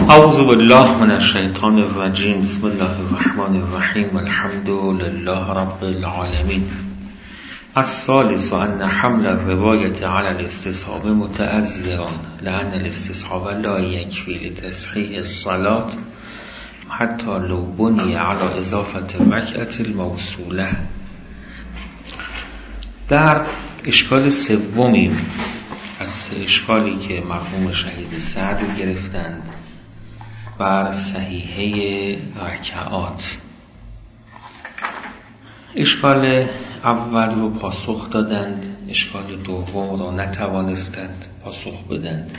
اعوذ بالله من الشیطان الرجیم. بسم الله الرحمن الرحیم. الحمد لله رب العالمین. الثالث ان حمل الرواية على الاستصحاب متأذر لأن الاستصحاب لا يكفي لتصحيح الصلاة حتى لو بني على اضافة الركعة الموصولة. در اشکال سومیم از اشکالی که مرحوم شهید سعد گرفتند بر صحیحه رکعات. اشکال اول رو پاسخ دادند، اشکال دوم رو نتوانستند پاسخ بدند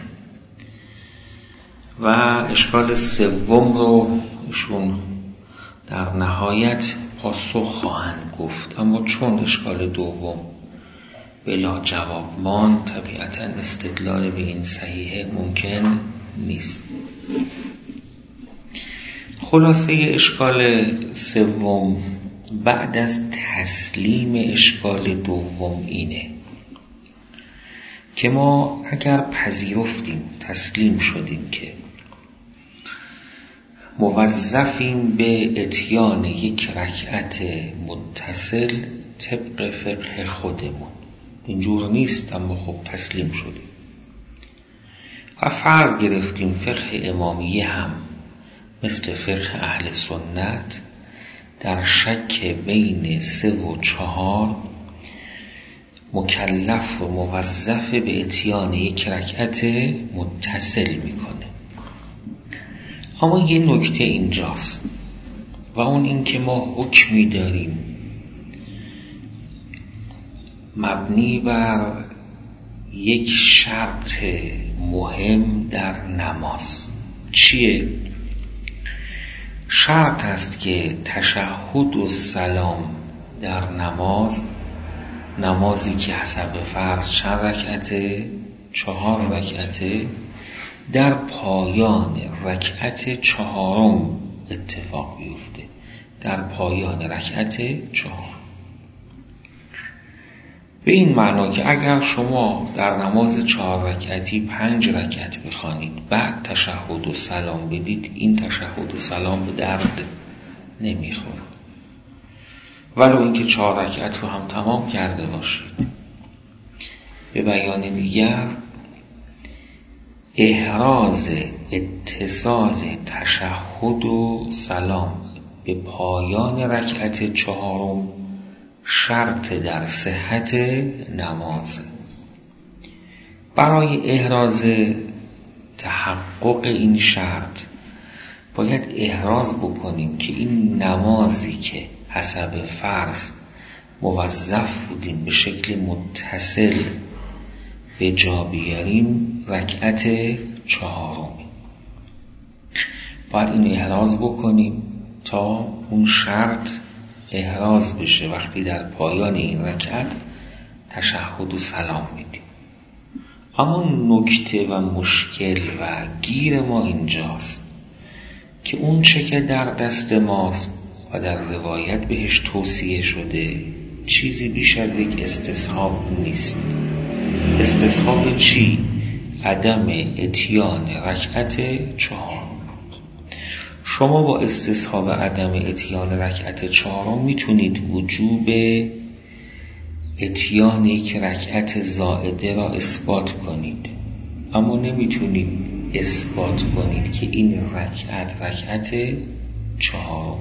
و اشکال سوم رو ایشون در نهایت پاسخ خواهند گفت، اما چون اشکال دوم بلا جواب ماند طبیعتاً استدلال به این صحیحه ممکن نیست. خلاصه اشکال سوم بعد از تسلیم اشکال دوم اینه که ما اگر پذیرفتیم، تسلیم شدیم که موظفیم به اتیان یک رکعت متصل طبق فقه خودمون، اینجور نیست اما خب تسلیم شدیم و فرض گرفتیم فقه امامیه هم مثل فقه اهل سنت در شک بین 3 و 4 مکلف و موظف به اتیان یک رکعت متصل میکنه. اما یه نکته اینجاست و اون این که ما حکمی داریم مبنی بر یک شرط مهم در نماز. چیه؟ شرط است که تشهد و سلام در نمازی که حسب فرض چند رکعته؟ 4 رکعته، در پایان رکعت 4 اتفاق بیفته، در پایان رکعت 4. به این معنا که اگر شما در نماز 4 رکعتی 5 رکعت بخوانید بعد تشهد و سلام بدید، این تشهد و سلام به درد نمیخوره، ولو اینکه 4 رکعت رو هم تمام کرده باشید. به بیان دیگر احراز اتصال تشهد و سلام به پایان رکعت 4 شرط در صحت نماز. برای احراز تحقق این شرط باید احراز بکنیم که این نمازی که حسب فرض موظف بودیم به شکل متصل به جا بیاریم رکعت 4. باید این احراز بکنیم تا اون شرط احراز بشه وقتی در پایان این رکعت تشهد و سلام میدیم. اما نکته و مشکل و گیر ما اینجاست که اون چه که در دست ماست و در روایت بهش توصیه شده چیزی بیش از یک استصحاب نیست. استصحاب چی؟ عدم اتیان رکعت 4. شما با استصحاب عدم اتیان رکعت 4 میتونید وجوب اتیان یک رکعت زائده را اثبات کنید، اما نمیتونید اثبات کنید که این رکعت 4.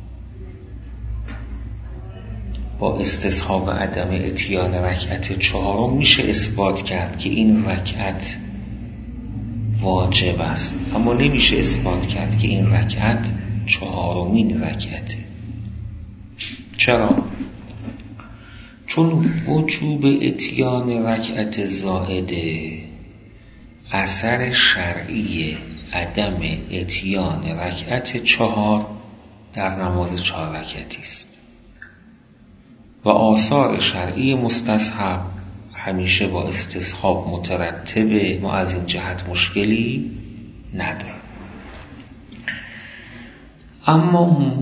با استصحاب عدم اتیان رکعت 4 میشه اثبات کرد که این رکعت واجب است، اما نمیشه اثبات کرد که این رکعت 4مین رکعته. چرا؟ چون وجوب اتیان رکعت زائده اثر شرعی عدم اتیان رکعت 4 در نماز 4 رکعتی است و آثار شرعی مستصحب همیشه با استصحاب مترتبه. ما از این جهت مشکلی نداریم. اما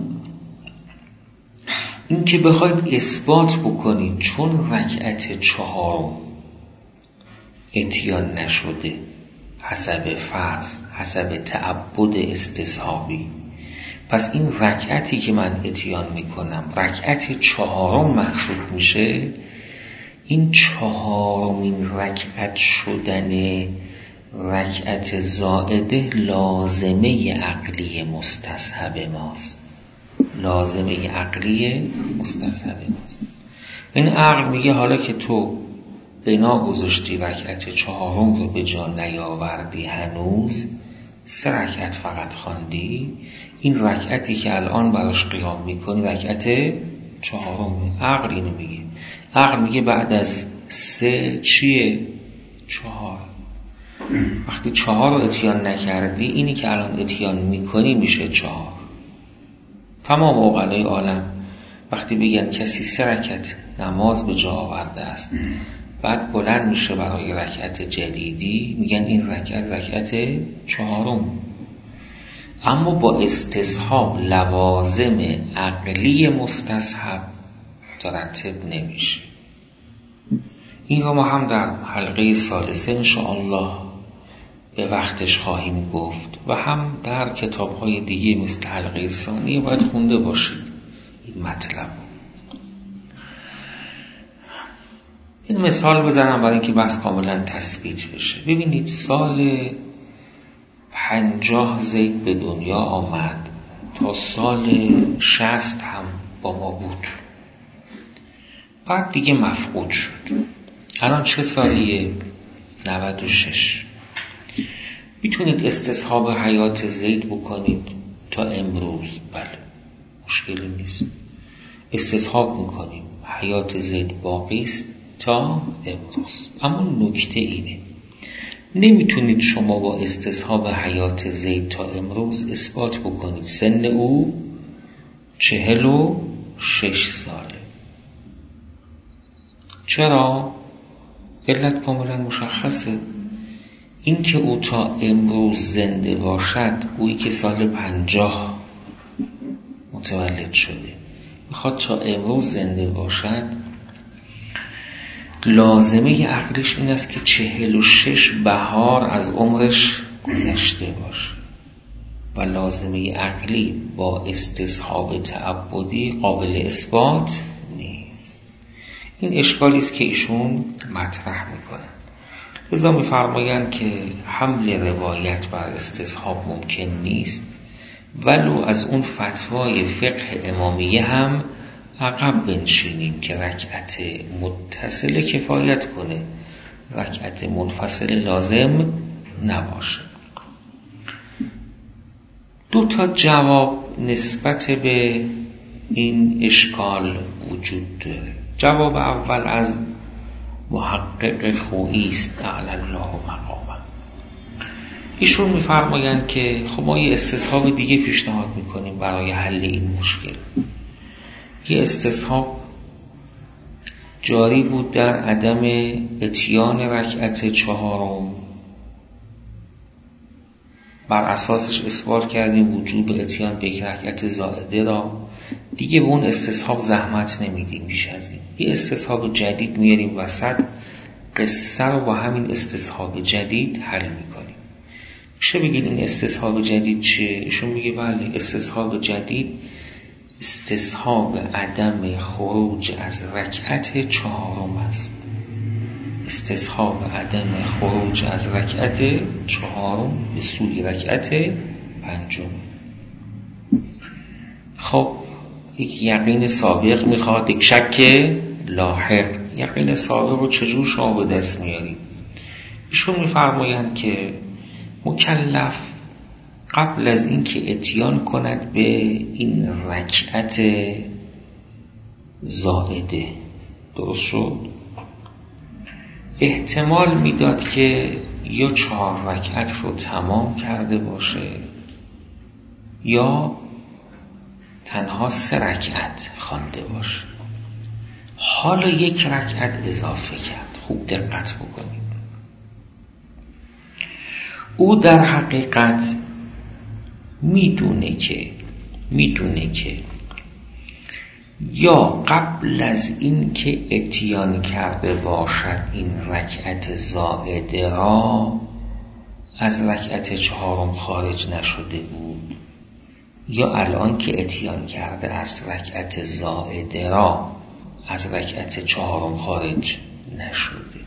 این که بخواید اثبات بکنید چون رکعت 4 اتیان نشده حسب فرض، حسب تعبد استصحابی. پس این رکعتی که من اتیان میکنم رکعت 4 محسوب میشه. این 4مین رکعت شدن رکعت زائده لازمه عقلی مستصحب ماست. لازمه عقلی مستصحب ماست. این عقل میگه حالا که تو بنا گذاشتی رکعت 4 رو به جا نیاوردی، هنوز 3 رکعت فقط خواندی، این رکعتی که الان براش قیام میکنی رکعت 4. عقل اینو میگه. عقل میگه بعد از 3 چیه؟ 4. وقتی 4 رو اتیان نکردی، اینی که الان اتیان میکنی میشه 4. تمام عقلای عالم وقتی بگن کسی 3 رکعت نماز به جا آورده است، بعد بلند میشه برای رکعت جدیدی، میگن این رکعت 4. اما با استصحاب لوازم عقلی مستصحب ترتب نمیشه. این رو ما هم در حلقه ثالثه انشاءالله به وقتش خواهیم گفت و هم در کتاب‌های دیگه مثل حلقه ثانیه باید خونده باشید این مطلب. این مثال بزنم برای اینکه بحث کاملا تثبیت بشه. ببینید سال 50 زید به دنیا آمد، تا سال 60 هم با ما بود، بعد دیگه مفقود شد. الان چه سالیه؟ 96. میتونید استصحاب حیات زید بکنید تا امروز؟ بله، مشکلی نیست. استصحاب میکنیم حیات زید باقی است تا امروز. اما نکته اینه، نمیتونید شما با استصحاب حیات زید تا امروز اثبات بکنید سن او 46 ساله. چرا؟ علت کاملا مشخصه. این که او تا امروز زنده باشد، اویی که سال 50 متولد شده میخواد تا امروز زنده باشد، لازمه عقلش این است که 46 بهار از عمرش گذشته باشه و لازمه عقلی با استصحاب تعبدی قابل اثبات نیست. این اشکالی است که ایشون مطرح میکنن. لذا میفرمایند که حمل روایت بر استصحاب ممکن نیست، ولو از اون فتوای فقه امامیه هم عقب بنشینیم که رکعت متصل کفایت کنه، رکعت منفصل لازم نباشه. 2 جواب نسبت به این اشکال وجود داره. جواب اول از محقق خویی است اعلی الله مقامه. ایشون میفرمایند که خب ما یه استصحاب دیگه پیشنهاد میکنیم برای حل این مشکل. یه استصحاب جاری بود در عدم اتیان رکعت 4، بر اساسش اثبات کردیم وجوب اتیان به یک رکعت زائده را، دیگه به اون استصحاب زحمت نمیدیم. بیش از این یه استصحاب جدید میاریم وسط، قصه رو با همین استصحاب جدید حل میکنیم. میشه بگید این استصحاب جدید چیه؟ ایشون میگه بله، استصحاب جدید استصحاب عدم خروج از رکعت 4 است. استصحاب عدم خروج از رکعت 4 به سوی رکعت 5. خب یک یقین سابق میخواد، یک شک لاحق. یقین سابق رو چجور شما به دست میارید؟ ایشون میفرمایند که مکلف قبل از اینکه اتیان کند به این رکعت زائده، درست شد، احتمال میداد که یا 4 رکعت رو تمام کرده باشه یا تنها 3 رکعت خوانده باشه. حالا 1 رکعت اضافه کرد. خوب دقت بکنید. او در حقیقت میدونه که یا قبل از این که اتیان کرده باشد این رکعت زائده را از رکعت چهارم خارج نشده بود یا الان که اتیان کرده است رکعت زائده را از رکعت چهارم خارج نشده،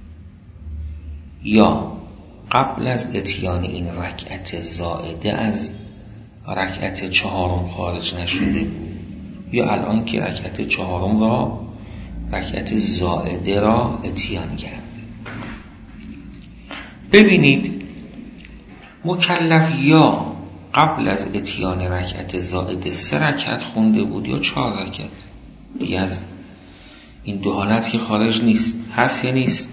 یا قبل از اتیان این رکعت زائده از رکعت چهارم خارج نشده بود یا الان که رکعت چهارم را رکعت زائده را اتیان کرده. ببینید مکلف یا قبل از اتیان رکعت زائده 3 رکعت خونده بود یا 4 رکعت، دیگه از این دو حالت که خارج نیست. هست یا نیست؟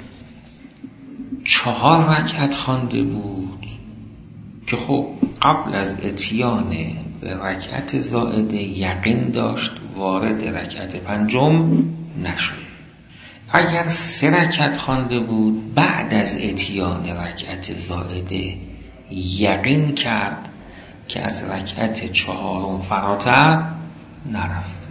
4 رکعت خوانده بود که خب قبل از اتیان به رکعت زائده یقین داشت وارد رکعت پنجم نشد. اگر 3 رکعت خوانده بود بعد از اتیان رکعت زائده یقین کرد که از رکعت چهارم فراتر نرفته،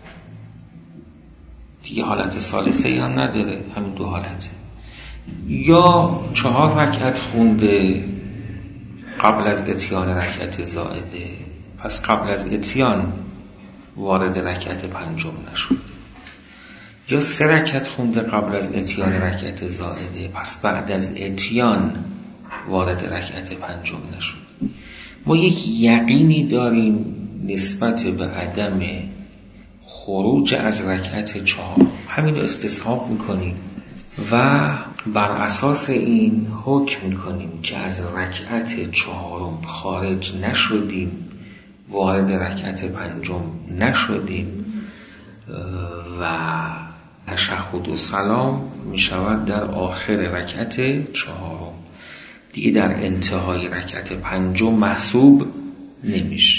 دیگه حالت ثالثه یا نداره، همین دو حالته. یا 4 رکعت خونده قبل از اتیان رکعت زائده، پس قبل از اتیان وارد رکعت پنجم نشد، یا 3 رکعت خونده قبل از اتیان رکعت زائده، پس بعد از اتیان وارد رکعت پنجم نشد. ما یک یقینی داریم نسبت به عدم خروج از رکعت 4، همین رو استصحاب میکنیم و بر اساس این حکم میکنیم که از رکعت 4 خارج نشدیم، وارد رکعت پنجم نشدیم و تشهد و سلام میشود در آخر رکعت 4، دیگه در انتهای رکعت پنجم محسوب نمیشه.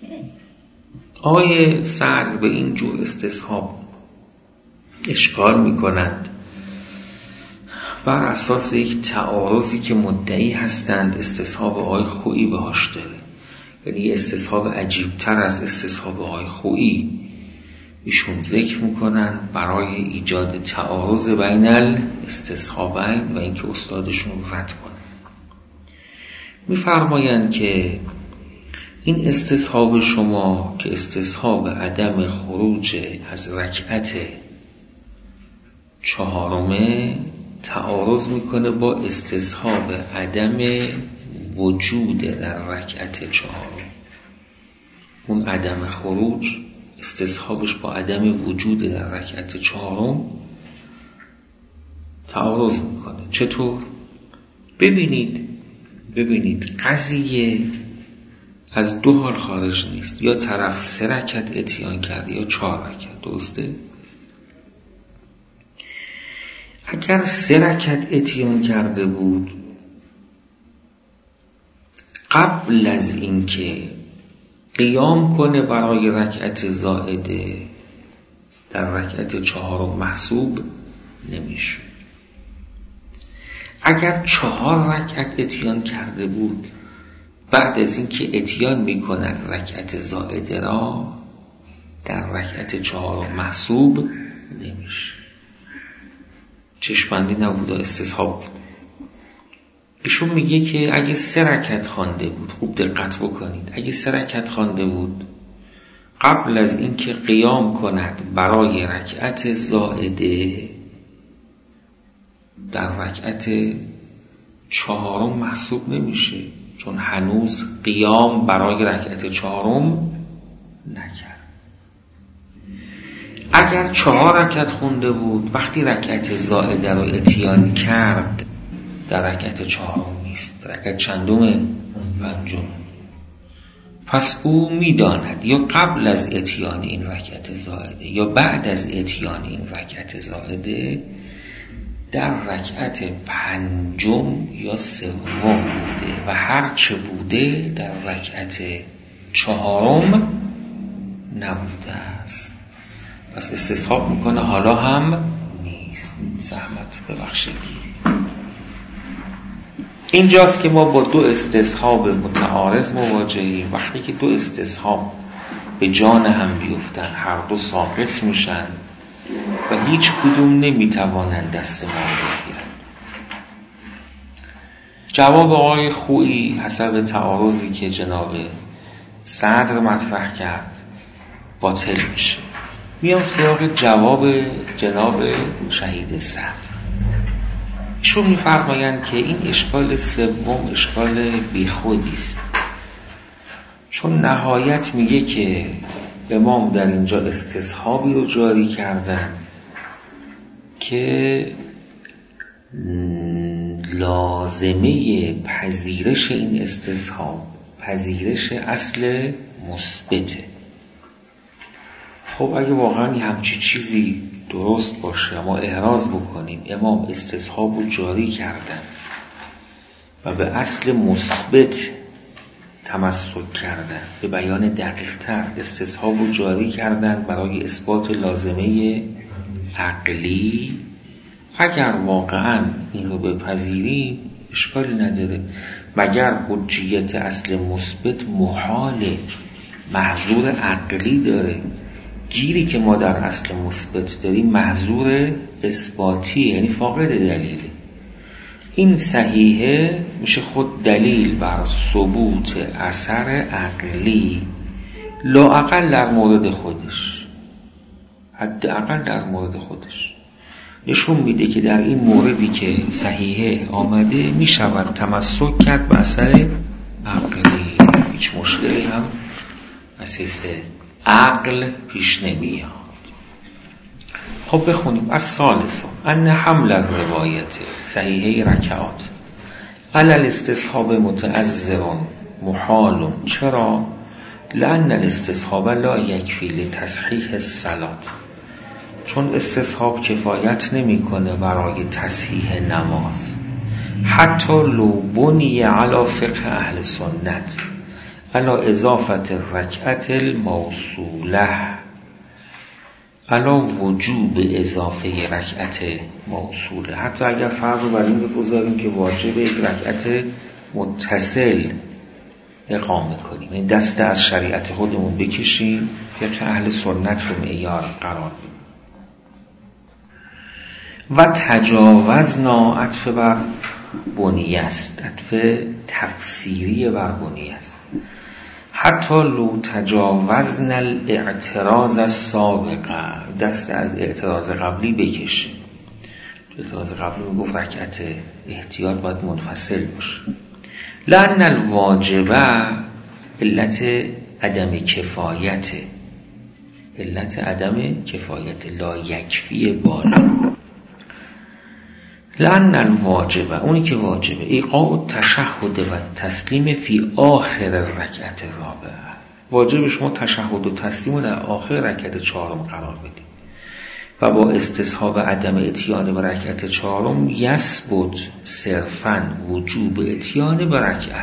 آقای سعد به این جور استصحاب اشکال میکنند بر اساس یک تعارضی که مدعی هستند استصحاب آقای خویی بهاش داره، یعنی استصحاب عجیبتر از استصحاب آقای خویی ایشون ذکر میکنن برای ایجاد تعارض بین الاستصحابین و اینکه استادشون رد کنن. میفرمایند که این استصحاب شما که استصحاب عدم خروج از رکعت 4 تعارض میکنه با استصحاب عدم وجود در رکعت 4. اون عدم خروج استصحابش با عدم وجود در رکعت 4 تعارض میکنه. چطور؟ ببینید قضیه از 2 حال خارج نیست، یا طرف 3 رکعت اتیان کرده یا 4 رکعت، درسته؟ اگر 3 رکعت اتیان کرده بود قبل از اینکه قیام کنه برای رکعت زائده در رکعت 4 محسوب نمیشه. اگر 4 رکعت اتیان کرده بود بعد از اینکه اتیان میکند رکعت زائده را در رکعت 4 محسوب نمیشه. چشمندی نبود و استصحاب بود. ایشون میگه که اگه 3 رکعت خوانده بود، خوب دقت بکنید، اگه 3 رکعت خوانده بود قبل از اینکه قیام کند برای رکعت زائده در رکعت 4 محسوب نمیشه، چون هنوز قیام برای رکعت 4 نکرد. اگر 4 رکعت خونده بود وقتی رکعت زائده رو اتیان کرد در رکعت 4 نیست، رکعت چندمه؟ 5. پس او میداند یا قبل از اتیان این رکعت زائده یا بعد از اتیان این رکعت زائده در رکعت 5 یا 3 بوده و هر چه بوده در رکعت 4 نبوده است. پس استصحاب میکنه حالا هم نیست. زحمت ببخشید. اینجاست که ما با 2 استصحاب متعارض مواجهیم. وقتی که 2 استصحاب به جان هم بیفتن هر دو ساقط میشن و هیچ کدوم نمیتوانند دست ما بگیرن. جواب آقای خویی حسب تعارضی که جناب صدر مطرح کرد باطل میشه. میام سراغ جواب جناب شهید صدر. ایشون میفرمایند که این اشکال سوم اشکال بیخودی است، چون نهایت میگه که امام در اینجا استصحابی رو جاری کردن که لازمه پذیرش این استصحاب پذیرش اصل مثبته. خب اگه واقعا همچی چیزی درست باشه ما احراز بکنیم امام استصحاب رو جاری کردن و به اصل مثبت تمسک کردن، به بیان دقیق‌تر استصحاب رو جاری کردن برای اثبات لازمه عقلی، اگر واقعا این رو بپذیریم اشکالی نداره، مگر حجیت اصل مثبت محاله، محظور عقلی داره. گیری که ما در اصل مثبت داریم محظور اثباتی، یعنی فاقد دلیله. این صحیحه میشه خود دلیل بر ثبوت اثر عقلی لااقل در مورد خودش، حداقل در مورد خودش نشون میده که در این موردی که صحیحه آمده میشود تمسک کرد به اثر عقلی، هیچ مشکلی هم اساس عقل پیش نمیاد. خب بخونیم. از ثالث ان حمل روایت صحیحه رکعات علی الاستصحاب متعذر محال. چرا؟ لأن الاستصحاب لا یکفی لتصحیح الصلاة، چون استصحاب کفایت نمیکنه برای تصحیح نماز، حتی لو بنی علی فقه اهل سنت علی اضافت الرکعت الموصوله، علی وجوب اضافه رکعت موصوله. حتی اگر فرض رو بر این بگذاریم که واجب یک رکعت متصل اقامه کنیم، این دست از شریعت خودمون بکشیم، فقه اهل سنت رو معیار قرار بدیم. و تجاوزنا عطف بر بنیه است، عطف تفسیری بر بنیه است. حتی لو تجاوزنا الاعتراض السابقه، دست از اعتراض قبلی بکشیم. اعتراض قبلی میگفت رکعت احتیاط باید منفصل باشه. لأن الواجبه علت عدم کفایت، علت عدم کفایت لا یکفی بالا. لأن الواجبه، اونی که واجبه ایقاع تشهد و تسلیم فی آخر رکعت رابعه، واجب شما تشهد و تسلیم رو در آخر رکعت چهارم قرار بدید و با استصحاب عدم اتیان به رکعت چهارم یثبت صرفاً وجوب اتیان به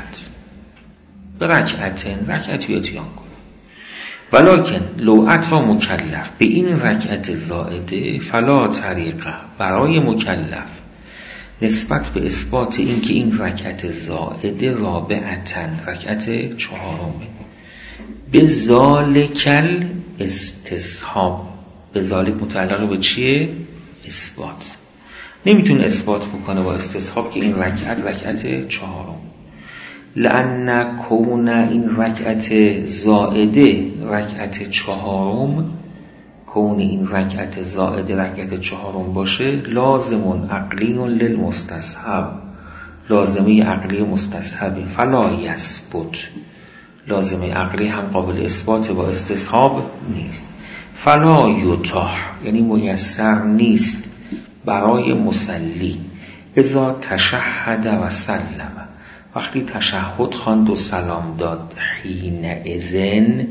رکعتی اتیان کن. ولکن لو اتی مکلف به این رکعت زائده فلا طریقه، برای مکلف نسبت به اثبات این که این رکعت زائده رابعتن رکعت چهارمه به ذالکل استصحاب، به ذالک متعلق به چیه؟ اثبات. نمیتونه اثبات بکنه با استصحاب که این رکعت چهارم. لأن کون این رکعت زائده رکعت چهارم، کون این رکعت زائده رکعت چهارم باشه لازمون عقلی للمستصحب، لازمه عقلی مستصحبه، فلا یثبت، لازمه عقلی هم قابل اثبات با استصحاب نیست. فلا یتاح، یعنی میسر نیست برای مصلی اذا تشهد و سلم، وقتی تشهد خواند و سلام داد، حین اذن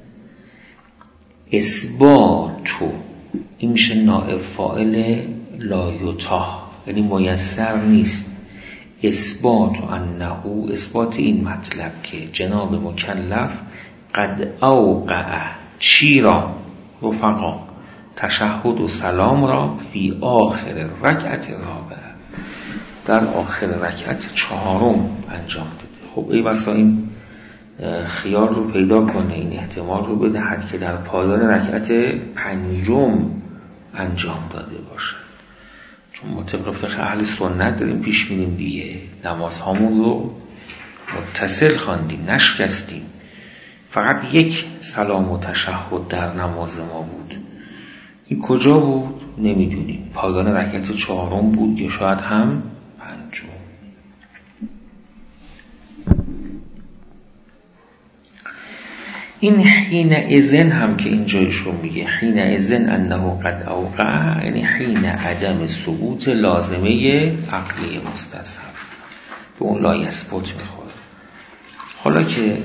اثباتو، این میشه نائب فاعل لا یتاح، یعنی میسر نیست اثبات انه، اثبات این مطلب که جناب مکلف قد اوقع چی را؟ رفقا، تشهد و سلام را فی آخر رکعت رابعه، در آخر رکعت چهارم انجام داده. خب ای بسا این خیال رو پیدا کنه، این احتمال رو بدهد که در پایان رکعت پنجم انجام داده باشه، چون ما طبق فقه اهل سنت داریم پیش میریم دیگه، نمازهامون رو متصل خواندیم، نشکستیم. فقط یک سلام و تشهد در نماز ما بود. این کجا بود؟ نمیدونیم. پایان رکعت 4 بود یا شاید هم 5. این حین اذن هم که اینجایش رو میگه حین اذن انه قد اوقع، یعنی حین عدم ثبوت لازمه عقلی مستصحب، به اون لا یثبت میخوره. حالا که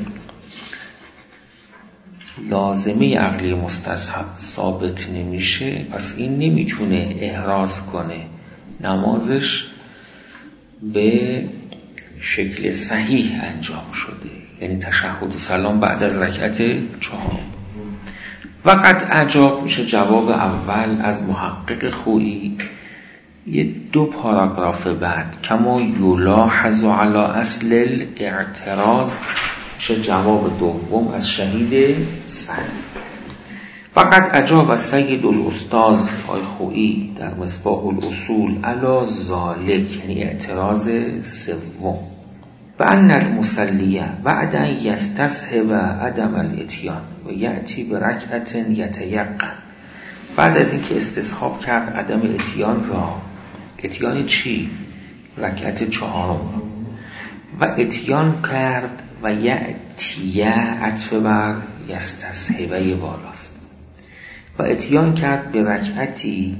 لازمه عقلی مستصحب ثابت نمیشه، پس این نمیتونه احراز کنه نمازش به شکل صحیح انجام شده، یعنی تشهد و سلام بعد از رکعت 4. وقد عجاب میشه جواب اول از محقق خویی، یه 2 پاراگراف بعد، کما یلاحظ علی اصل الاعتراض میشه جواب دوم از شهید سند. فقط عجاب از سید الاستاذ آی خویی در مصباح الاصول علی ذالک، یعنی اعتراض سوم، و ان المصلیه بعد ان یستصحب عدم الاتیان و یأتی برکعت یتیقن، بعد از اینکه استصحاب کرد عدم اتیان را، اتیان چی؟ رکعت 4 و اتیان کرد و یأتیه عطف بر یستصحبه بالاست، و اتیان کرد به رکعتی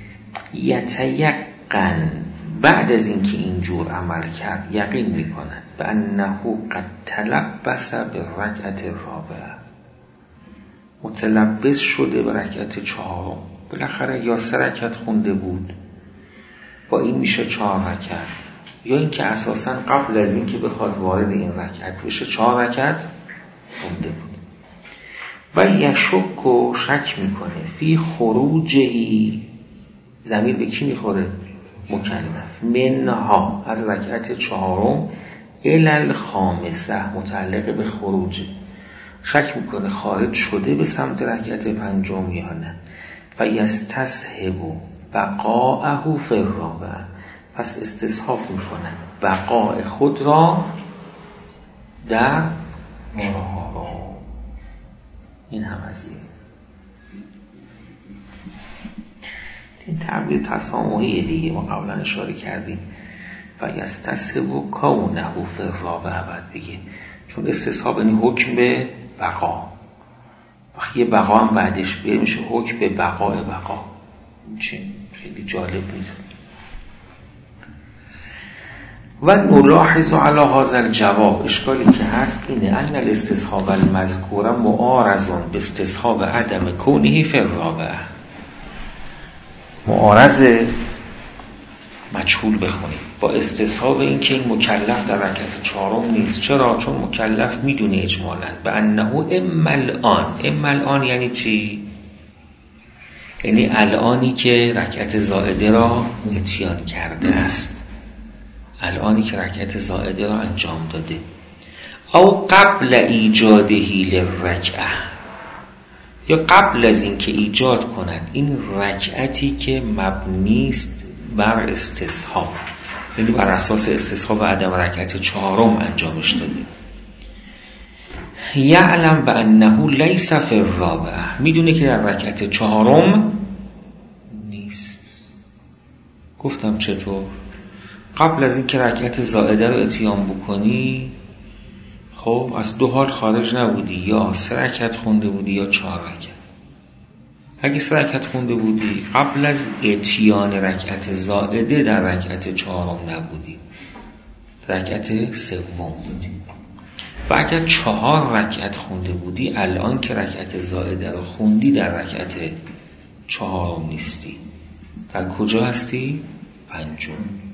یتیقن، بعد از اینکه اینجور عمل کرد یقین میکنن به انه قد تلبس به رکعت رابعه، متلبس شده به رکعت 4. بالاخره یا 3 رکعت خونده بود، با این میشه 4 رکعت، یا اینکه اساسا قبل از اینکه بخواد وارد این رکعت بشه 4 رکعت خونده بود. و یشک و شک میکنه فی خروجهی، ضمیر به کی میخوره؟ مکلف، منها از رکعت 4 الی الخامسه، متعلق به خروج، شک میکنه خارج شده به سمت رکعت 5 یا نه. فیستصحب بقاءه فی الرابعه، پس استصحاب میکنه بقاء خود را در 4. این هم از این تعبیر تسامحی دیگه، ما قبلا اشاره کردیم. فیستصحب کونه فی الرابعه، بعد بگه چون استصحاب یعنی حکم به بقا، وقتی یه بقا هم بعدش بیه میشه حکم به بقای بقا. چه خیلی جالب نیست. و نلاحظ علی هذا الجواب، اشکالی که هست اینه ان الاستصحاب المذکور معارض به استصحاب عدم کونه فی الرابعه، معارض مجهول بخونید با استصحاب این که این مکلف در رکعت 4 نیست. چرا؟ چون مکلف میدونه اجمالا به انه اما الان یعنی چی؟ یعنی الانی که رکعت زائده را اتیان کرده است، الانی که رکعت زائده را انجام داده، او قبل ایجادهی للرکعه، یا قبل از این که ایجاد کند این رکعتی که مبنی است بر استصحاب، یعنی بر اساس استصحاب عدم رکعت 4 انجامش داده. یعلم بانه لیس فی الرابعه، میدونه که در رکعت 4 نیست. گفتم چطور؟ قبل از این که رکعت زائده رو اتیان بکنی، خب از 2 حال خارج نبودی، یا 3 رکعت خونده بودی یا 4 رکعت. اگه 3 رکعت خونده بودی قبل از اتیان رکعت زائده در رکعت 4 نبودی، رکعت 3 بودی. و اگر 4 رکعت خونده بودی الان که رکعت زائده رو خوندی در رکعت 4 نیستی. در کجا هستی؟ 5.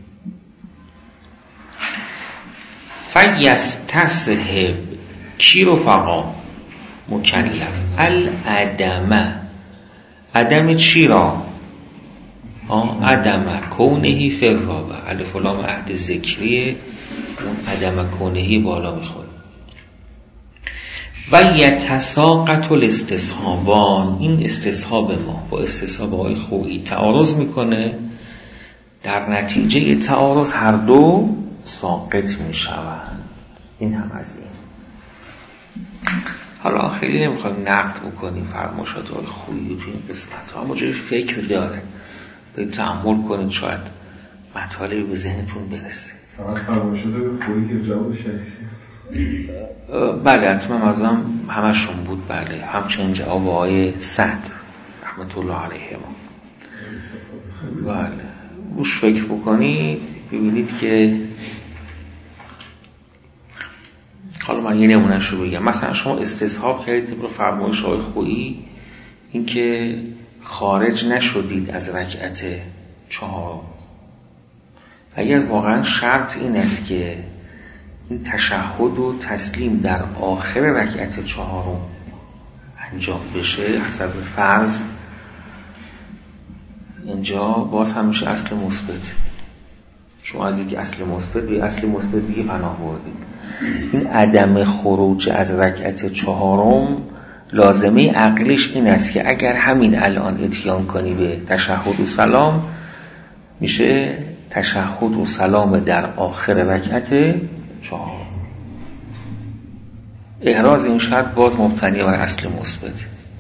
فیستصحب کی رفقا؟ مکلف. عدم چی را؟ عدم کونهی فی الرابعه، الف و لام عهد ذکریه، اون عدم کونهی بالا میخوره. و یتساقط الاستصحابان، این استصحاب ما با استصحاب آقای خویی تعارض میکنه در نتیجه تعارض هر دو ساقط می شوند. این هم از این. حالا خیلی نمیخوایم نقد بکنیم فرمایشات آقای خویی تو این قسمت ها، اما جای فکر داره، باید تأمل کنید شاید مطالبی به ذهنتون برسه. فقط فرمایشات خویی که جواب شخصی؟ بله حتما ازم همشون بود. بله همچنین جواب آقای صدر رحمت الله علیه ما. بله روش فکر بکنید ببینید که حالا من یه نمونهش رو بگم. مثلا شما استصحاب کردید طبق فرمایش آقای خویی این که خارج نشدید از رکعت 4. اگر واقعا شرط این است که این تشهد و تسلیم در آخر رکعت 4 انجام بشه حسب فرض، اینجا باز همیشه اصل مثبت. شما از اینکه اصل مثبت به اصل مثبت دیگه پناه بردید. این عدم خروج از رکعت 4 لازمه عقلیش این است که اگر همین الان اتیان کنی به تشهد و سلام، میشه تشهد و سلام در آخر رکعت 4. احراز این شرط باز مبتنی بر اصل مثبت.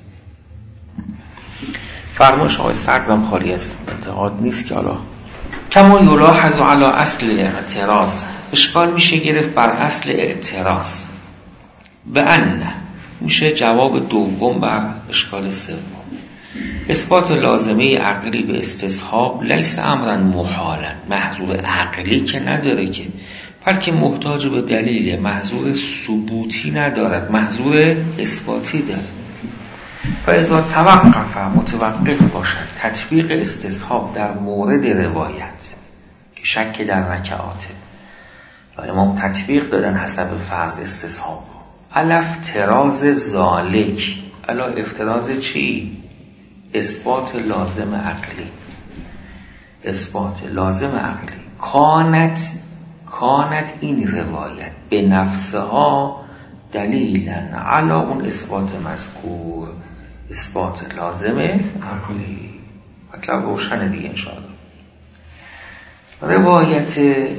فرمایش آقای صدرم خالی از انتقاد نیست که حالا کما یلاحظ علی اصل اعتراض، اشکال میشه گرفت بر اصل اعتراض. به ان میشه جواب دوم بر اشکال سوم. اثبات لازمه عقلی به استصحاب لیس امرا محالا، محظور عقلی که نداره که، بلکه محتاج به دلیل، محظور ثبوتی ندارد، محظور اثباتی دارد. فاذا توقف متوقف باشد تطبیق استصحاب در مورد روایت که شک در رکعاته و امام تطبیق دادن حسب فرض استصحاب علی افتراض ذالک، علی افتراض چی؟ اثبات لازم عقلی. اثبات لازم عقلی کانت این روایت به نفسها دلیلا علی اون اثبات مذکور، اثبات لازم عقلی. مطلب روشن دیگه انشاءالله. روایت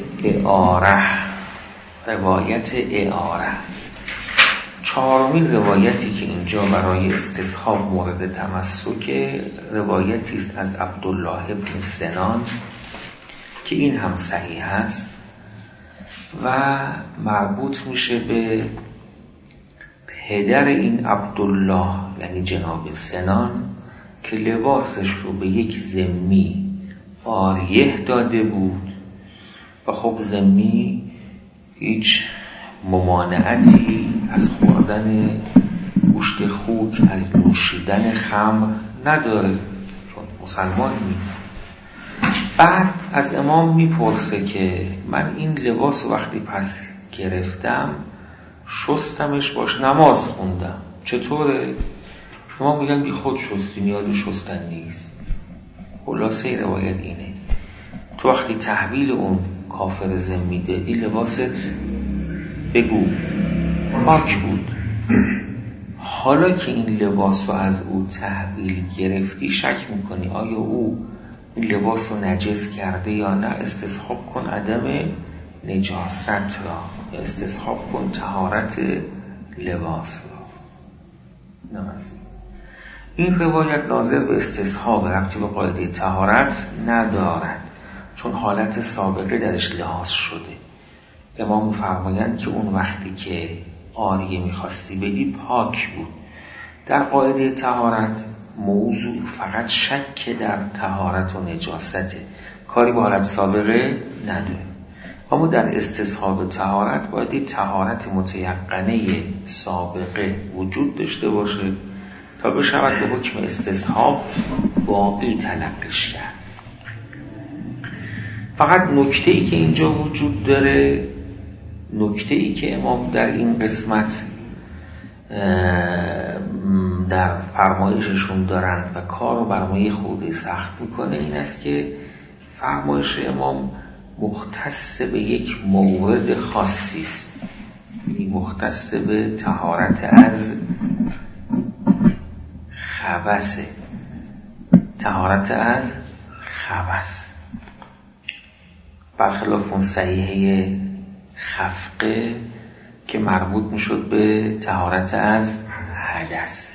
اعاره چهارمین روایتی که اینجا برای استصحاب مورد تمسک روایتی است از عبدالله بن سنان که این هم صحیح است و مربوط میشه به پدر این عبدالله یعنی جناب سنان که لباسش رو به یک ذمی آریه داده بود و خب ذمی هیچ ممانعتی از خوردن گوشت خوک، از نوشیدن خمر نداره چون مسلمان نیست. بعد از امام میپرسه که من این لباس وقتی پس گرفتم شستمش باش نماز خوندم چطوره؟ شما میگن بی خود شستی نیاز به شستن نیست. خلاصه روایت اینه تو وقتی تحویل اون کافر ذمی دادی لباست بگو پاک بود. حالا که این لباس رو از او تحویل گرفتی شک میکنی آیا او این لباس رو نجس کرده یا نه، استصحاب کن عدم نجاست را یا استصحاب کن طهارت لباس را. این روایت ناظر به استصحاب ربطی به قاعده طهارت ندارد چون حالت سابقه درش لحاظ شده. امام می‌فرمایند که اون وقتی که آریه می‌خواستی بدی پاک بود. در قاعده طهارت موضوع فقط شک در طهارت و نجاسته، کاری با حالت سابقه نداره. اما در استصحاب طهارت باید طهارت متیقنه سابقه وجود داشته باشه تا بشود به حکم استصحاب باقی تلقیش کرد. فقط نکته‌ای که اینجا وجود داره، نکته‌ای که امام در این قسمت در فرمایششون دارن و کار رو برای خود سخت میکنه این است که فرمایش امام مختص به یک مورد خاصی است، یعنی مختص به طهارت از خبثه، طهارت از خبث. برخلاف اون صحیحه خفقه که مربوط میشد به طهارت از حدث.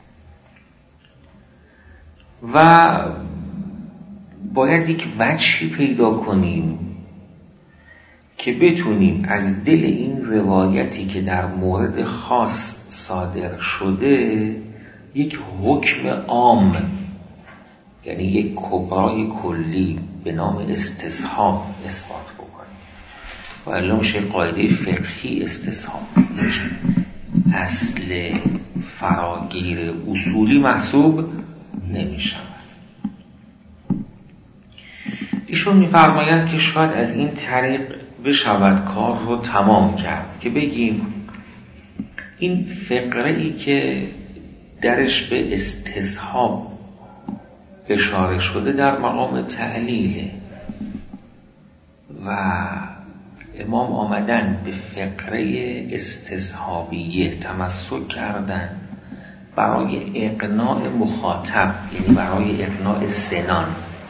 و باید یک وجهی پیدا کنیم که بتونیم از دل این روایتی که در مورد خاص صادر شده یک حکم عام، یعنی یک کبرای کلی به نام استصحاب اثبات بکنیم. و الا میشه قاعده فقهی استصحاب، یک اصل فراگیر اصولی محسوب نمیشود. ایشون میفرمایند که شاید از این طریق بشود کار رو تمام کرد که بگیم این فقره‌ای که درش به استصحاب اشاره شده در مقام تعلیله و امام آمدن به فقره استصحابیه تمسک کردن برای اقناع مخاطب، یعنی برای اقناع سنان،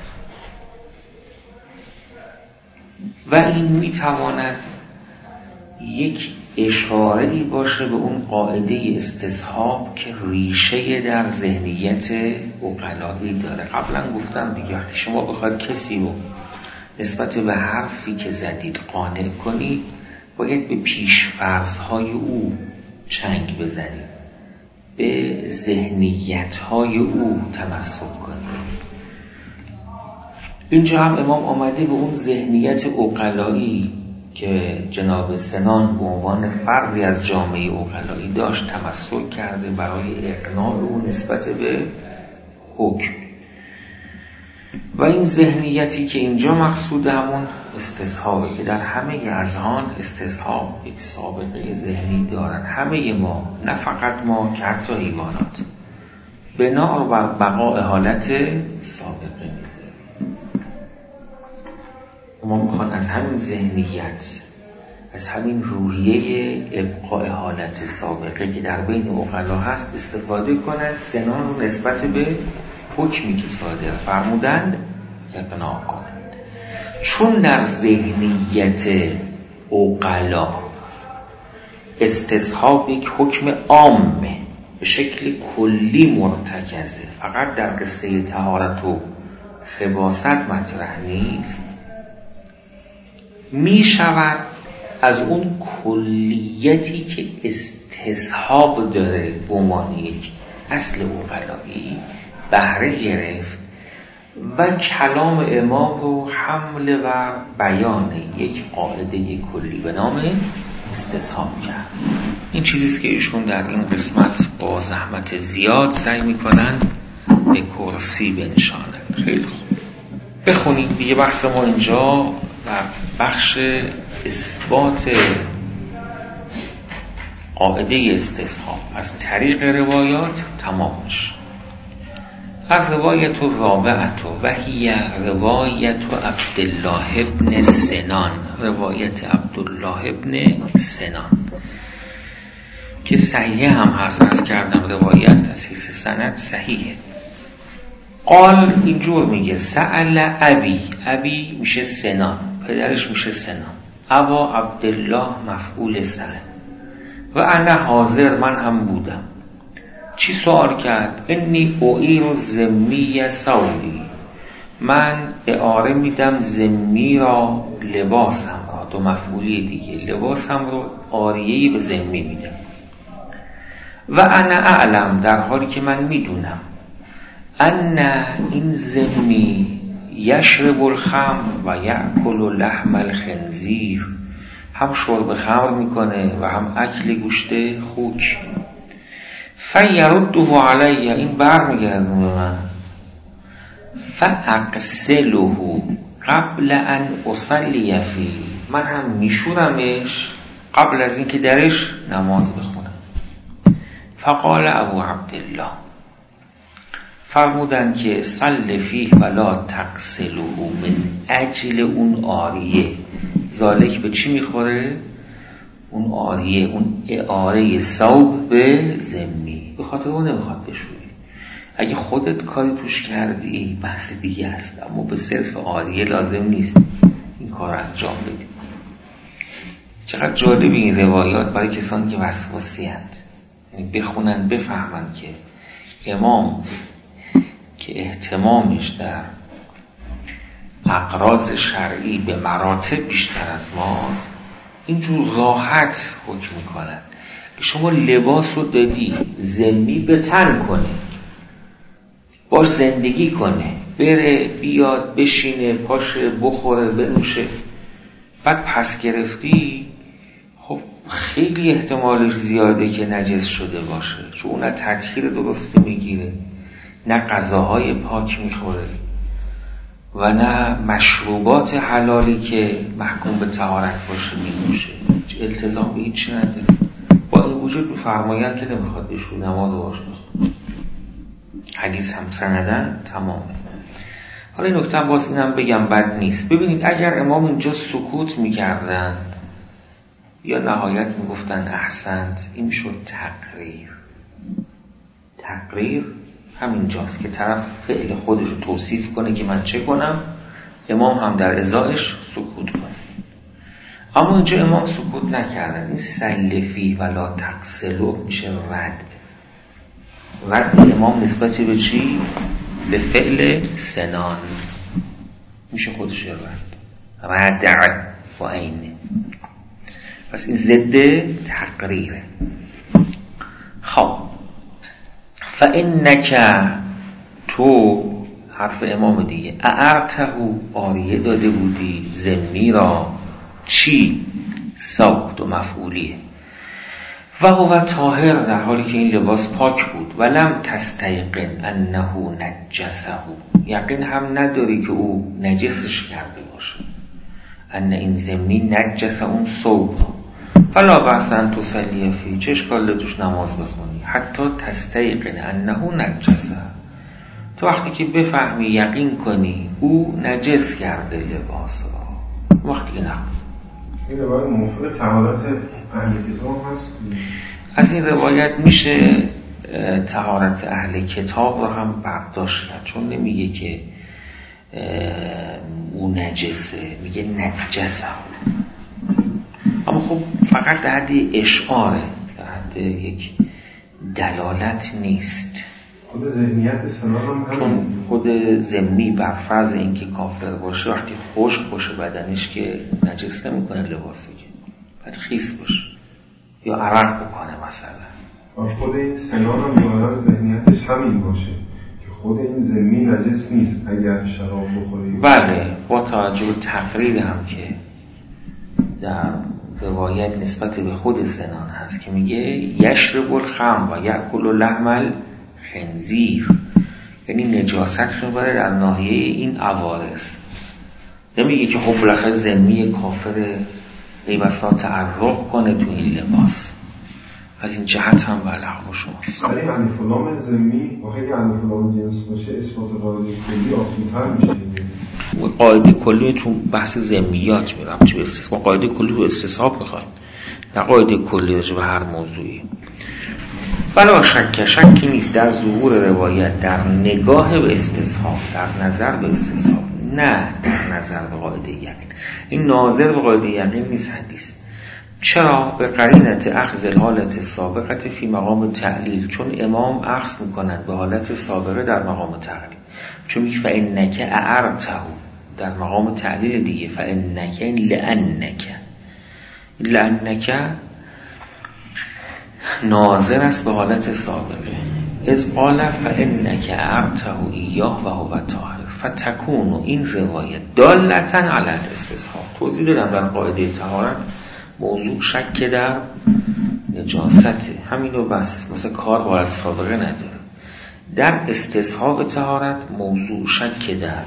و این میتواند یک اشاره‌ای باشه به اون قاعده استصحاب که ریشه در ذهنیت عقلایی داره. قبلا گفتم دیگه وقتی شما بخواید کسی رو نسبت به حرفی که زدید قانع کنید باید به پیش‌فرض‌های او چنگ بزنید، به ذهنیت‌های او تمسک کنید. اینجا هم امام آمده به اون ذهنیت عقلایی که جناب سنان به عنوان فردی از جامعه عقلایی داشت تمسک کرده برای اقناع او نسبت به حکم. و این ذهنیتی که اینجا مقصود همون استصحابه که در همه اذهان استصحاب یک سابقه ذهنی دارن. همه ما، نه فقط ما که حتی حیوانات، بنا بر بقاء حالت سابقه میذاریم. ما میخوان از همین ذهنیت، از همین روحیه ابقاء حالت سابقه که در بین عقلا هست استفاده کنند، سنان رو نسبت به حکمی که صادر فرمودند اقناع کنند. چون در ذهنیت عقلا استصحاب یک حکم عامه به شکل کلی مرتکزه، فقط در قصه طهارت و خباثت مطرح نیست، می شود از اون کلیتی که استصحاب داره به عنوان یک اصل عقلایی بهره گرفت و کلام امام رو حمل و بیان یک قاعده کلی به نام استصحاب کرد. این چیزیست که ایشون در این قسمت با زحمت زیاد سعی میکنن به کرسی بنشانند. خیلی خوب، بخونید دیگه. بحث ما اینجا و بخش اثبات قاعده استصحاب از طریق روایات تمام میشه. الروایت الرابعه و هی روایت عبدالله ابن سنان، روایت عبدالله ابن سنان که صحیح هم هست کردم، روایت از حیث سند صحیحه. قال اینجور میگه سأل ابی میشه سنان، پدرش میشه سنان، ابا عبدالله مفعول سأل و انا حاضر، من هم بودم. چی سوال کرد؟ انی اعیر ذمی ثوبی، من اعاره میدم ذمی را، لباسم را، دو مفعولی دیگه، لباسم رو عاریه‌ای به ذمی میدم. و انا اعلم، در حالی که من میدونم، ان این ذمی یشرب الخمر و یأکل لحم الخنزیر، هم شرب خمر میکنه و هم اکل گوشت خوک. فیرده علی، این برمیگردونه من، فاغسله قبل ان اصلی فی، من هم میشورمش قبل از اینکه درش نماز بخونم. فقال ابو عبدالله، فرمودن که صل فیه ولا تغسله، من اجل اون عاریه. ذالک به چی میخوره؟ اون عاریه، اون اعاره ثوب به ذمی، به خاطر اون نمیخواد بشوری. اگه خودت کاری توش کردی بحث دیگه هست، اما به صرف عاریه لازم نیست این کار انجام بدیم. چقدر جالب این روایات برای کسانی که وسواسی هستند، یعنی بخونن بفهمن که امام که اهتمامش در اقراض شرعی به مراتب بیشتر از ماست، اینجور راحت حکم میکنن که شما لباس رو دادی ذمی به تن کنه، باش زندگی کنه، بره بیاد بشینه پاشه بخوره بنوشه، بعد پس گرفتی، خب خیلی احتمالش زیاده که نجس شده باشه، چون نه تطهیر درستی میگیره، نه غذاهای پاک میخوره و نه مشروبات حلالی که محکوم به طهارت باشه می‌نوشه. التزام به هیچی نداره. با این وجود می‌فرمایند که نمیخواد بهشون نماز باشه. حدیث هم سندن تمامه. حالا این نکته باز اینم بگم بد نیست. ببینید اگر امام اینجا سکوت می‌کردند یا نهایت میگفتن احسنت، این میشد تقریر همینجاست که طرف فعل خودش رو توصیف کنه که من چه کنم، امام هم در ازایش سکوت کنه. اما اینجا امام سکوت نکردن. این سلفی ولا تقسلو میشه رد امام نسبت به چی؟ به فعل سنان میشه خودش رد با اینه. پس این ضد تقریره. خب فإنک تو حرف امام دیگه اعرتهو آریه داده بودی ذمی را چی؟ ساخت و مفعولیه و هو طاهر، در حالی که این لباس پاک بود، ولم تستیقن انه نجسه، یقین هم نداری که او نجسش کرده باشه، ان این ذمی نجسه اون ثوب، فلا بأس ان تصلی فیه، چه اشکالی توش نماز بخونی، حتی تستیقن انه نجسه، تو وقتی که بفهمی یقین کنی او نجس کرده لباس را، وقتی که نخونی. این روایت موافق طهارت اهل کتاب هست؟ از این روایت میشه طهارت اهل کتاب رو هم برداشت کرد، چون نمیگه که او نجسه، میگه نجسه، اما خب فقط در حد اشعاره، در حد یک دلالت نیست. خود ذهنیت سنان هم چون خود ذمی بر فرض اینکه کافر باشه وقتی خشک باشه بدنش که نجس نمیکنه لباسو، که باید خیس باشه یا عرق بکنه مثلا. خود این سنان هم می‌آید ذهنیتش همین باشه که خود این ذمی نجس نیست اگر شراب بخوری. بله، با توجه به تقریر هم که در روایت نسبت به خود سنان هست که میگه یشرب الخمر و یأکل لحم الخنزیر، یعنی نجاست میبره در ناحیه این عوارض. نمیگه که خب بالاخره ذمی کافر قیبسا تعرق کنه تو این لباس. از این جهت هم بله حق شماست. ولی الف و لام ذمی واقعی که الف و لام جنس باشه اثبات قاعده کلی آسان‌تر میشه. قاعده کلی تو بحث ذمیات میرم، چه به استثناء قاعده کلی رو استصحاب میخوایم، نه قاعده کلی رو به هر موضوعی. بلا شکی نیست در ظهور روایت در نگاه به استصحاب، در نظر به استصحاب، نه در نظر به قاعده یقین. این ناظر به قاعده یقین نیست حدیث. چرا؟ به قرینت اخذ الحالت سابقه فی مقام تعلیل، چون امام اخذ میکنند به حالت سابقه در مقام تعلیل، چون میگه فإنک اعرته در مقام تعلیل دیگه، فإنک لأنک ناظر است به حالت سابقه. از قال فإنک اعرته ایاه و هو طاهر فتکون، این روایت دالتا علی الاستصحاب. توضیح دادم در قاعده طهارت موضوع شک در نجاسته، همینو بس، مثلا کار با حالت سابقه نداره. در استصحاب طهارت موضوع شک در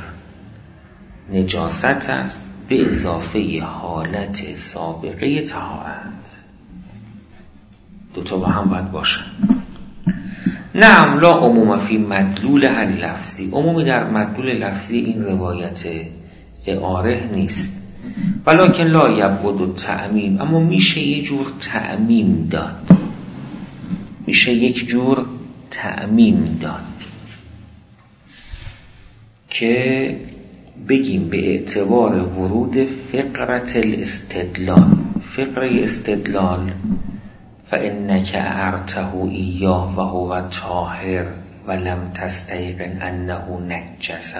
نجاست است به اضافه حالت سابقه طهارت، دوتا با هم باید باشن. نعم لا عموم فی مدلول هر لفظی، عمومی در مدلول لفظی این روایت اعاره نیست، ولکن لا یبعد تعمیم، اما میشه یه جور تعمیم داد، میشه یک جور تعمیم داد که بگیم به اعتبار ورود فقرة الاستدلال. فقره استدلال فإنک اعرته ایاه و هو طاهر و لم تستیقن انه نجسه.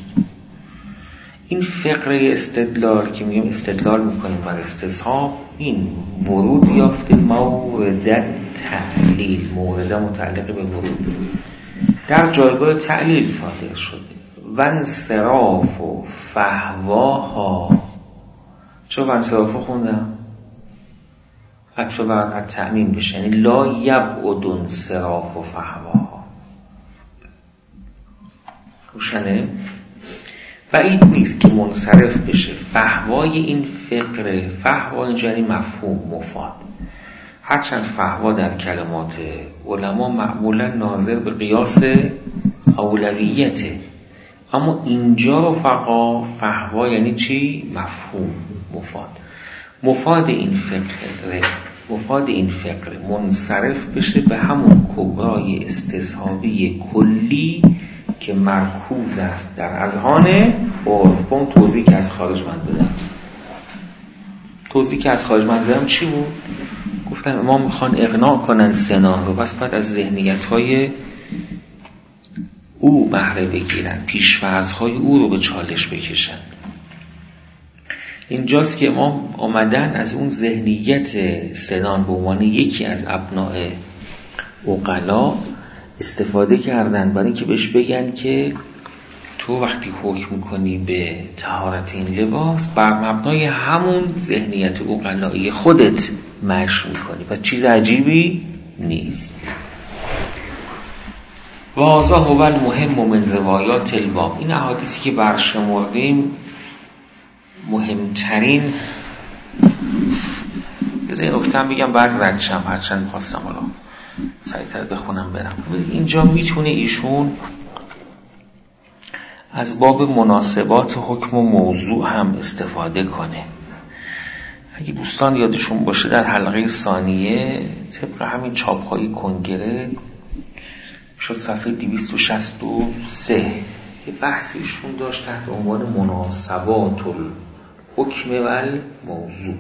این فقره استدلال که میگیم استدلال میکنیم بر استصحاب، این ورود یافته مورد تعلیل، مورد متعلق به ورود در جایگاه تعلیل صادر شده. و انصراف و فهواها، چرا و انصراف خوندم؟ عطف بر تعمیم بشه، یعنی لا یبعد انصراف و فهواها. روشنه؟ بعید نیست که منصرف بشه فهوای این فقره. فهوا اینجا یعنی مفهوم، مفاد. هرچند فهوا در کلمات علما معمولا ناظر به قیاس اولویته، اما اینجا رفقا فهوا یعنی چی؟ مفهوم، مفاد. مفاد این فقره منصرف بشه به همون کبرای استصحابی کلی که مرکوز است در اذهان عرف. با اون توضیح که از خارج من دادم چی بود؟ گفتن ما میخوان اقناع کنن سنا رو، بس بعد از ذهنیت‌های او بهره بگیرن، پیش‌فرض‌های او رو به چالش بکشن. اینجاست که ما آمدن از اون ذهنیت سنان به عنوان یکی از ابناء عقلا استفاده کردن برای اینکه بهش بگن که تو وقتی حکم میکنی به طهارت این لباس بر مبنای همون ذهنیت عقلایی خودت مشی میکنی، پس چیز عجیبی نیست. واضح هو المهم من روایات الباب. این احادیثی که برشمردیم مهمترین، بذار این نکته بگم بعد ردشم، هرچند خواستم حالا سریعتر بخونم برم. اینجا میتونه ایشون از باب مناسبات حکم و موضوع هم استفاده کنه. اگه دوستان یادشون باشه در حلقه ثانیه طبق همین چاپ‌های کنگره شد صفحه 263 یه بحثی ایشون داشت تحت عنوان مناسبات الحکم و الموضوع.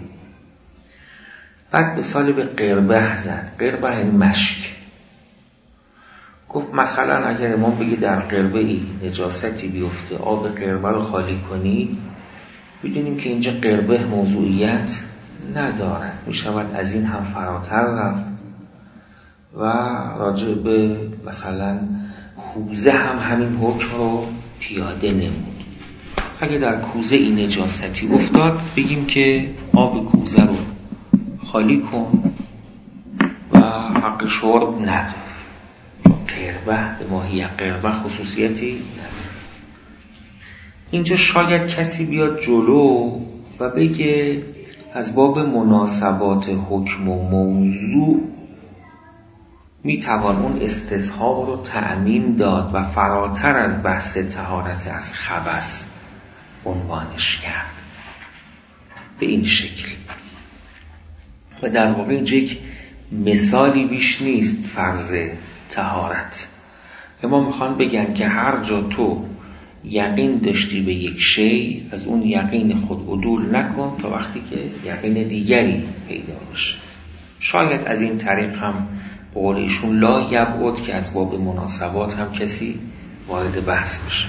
بعد مثال به قربه زد. قربه یعنی مشک. گفت مثلا اگر امام بگه در قربه ای نجاستی بیفته، آب قربه رو خالی کنی، بدونیم که اینجا قربه موضوعیت ندارد، میشود از این هم فراتر رفت و راجع به مثلا کوزه هم همین حکم رو پیاده نمود. اگه در کوزه این نجاستی افتاد بگیم که آب کوزه رو خالی کن و حق شرب نداره، چون قربه به ماهی قربه خصوصیتی نداره. اینجا شاید کسی بیاد جلو و بگه از باب مناسبات حکم و موضوع میتوان اون استصحاب رو تعمیم داد و فراتر از بحث طهارت از خبث عنوانش کرد به این شکل. و در واقع اینجا یک مثالی بیش نیست فرض طهارت. اما میخوان بگن که هر جا تو یقین داشتی به یک شی، از اون یقین خود عدول نکن تا وقتی که یقین دیگری پیدا بشه. شاید از این طریق هم به قول ایشون لا یبعد که از باب مناسبات هم کسی وارد بحث بشه.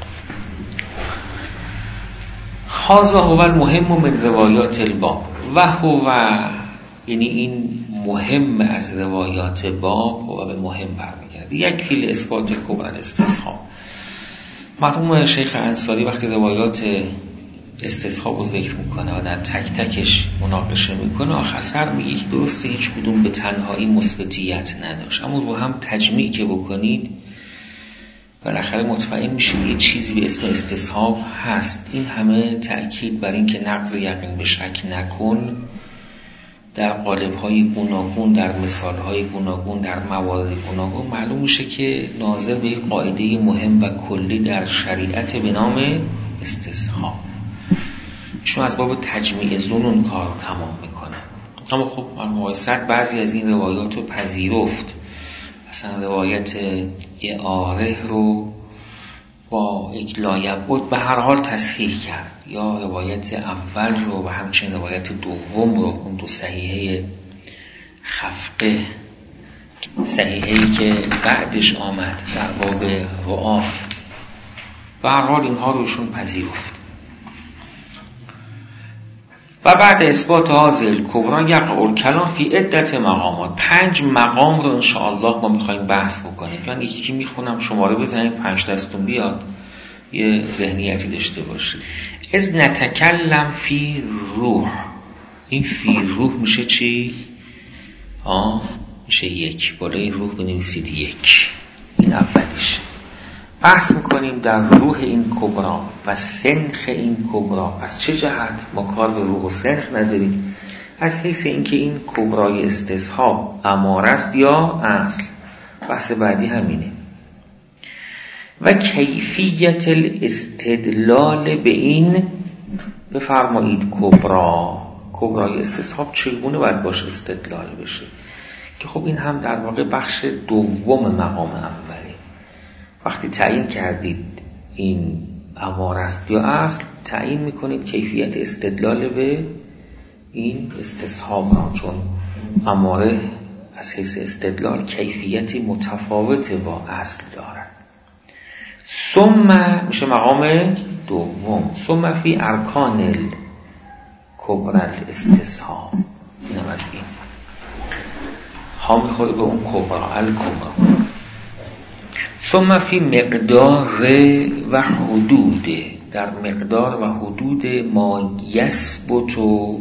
هذا هو المهم من روایات الباب و هو، یعنی این مهم از روایات باب و به مهم برمیگرده. یک فیل اثبات کبر استصحاب. مرحوم شیخ انصاری وقتی روایات استصحاب رو ذکر میکنه و در تک تکش مناقشه میکنه، آخر میگه که درسته هیچ کدوم به تنهایی مثبتیت نداشت، اما رو هم تجمیع که بکنید بالاخره مطمئن میشید یه چیزی به اسم استصحاب هست. این همه تأکید بر این که نقض یقین به شک نکن در قالب‌های گوناگون، در مثال‌های گوناگون، در موارد گوناگون معلوم میشه که ناظر به یک قاعده مهم و کلی در شریعت به نام استصحاب. چون از باب تجمیع ظنون کار تمام میکنه. اما خب المعاصر بعضی از این روایات رو پذیرفت. مثلا روایت اعاره رو با یک لایبود به هر حال تصحیح کرد، یا روایت اول رو و همچنین روایت دوم رو، اون دو صحیحه خفقه، صحیحه‌ای که بعدش آمد در باب رعاف، به هر حال اینها روشون پذیرفت. و بعد اثبات حاصل کبرا یقع الکلام فی عدت مقامات. 5 مقام رو انشاءالله ما میخوایم بحث بکنیم. یعنی یکی که میخونم شماره بزنید 5 دستون بیاد یه ذهنیتی داشته باشید. از نتکلم فی روح. این فی روح میشه چی؟ میشه 1. بالای روح بنویسید 1. این اولیش. بحث میکنیم در روح این کبرا و سنخ این کبرا. از چه جهت؟ ما کار به روح و سنخ نداریم، از حیث اینکه این کبرای استصحاب اماره است یا اصل. بحث بعدی همینه. و کیفیت الاستدلال به این، بفرمایید کبرای استصحاب چگونه باید باشه استدلال بشه، که خب این هم در واقع بخش دوم مقام اوله. وقتی تعیین کردید این اماره است یا اصل، تعیین میکنید کیفیت استدلال به این استصحاب، چون اماره از حیث استدلال کیفیتی متفاوت با اصل دارد. ثم میشه مقام دوم. ثم فی ارکان الکبرى الاستصحاب. اینم از این ها میخوره به اون کبرا الکبرا. ثم فی مقدار و حدود، در مقدار و حدود ما یثبت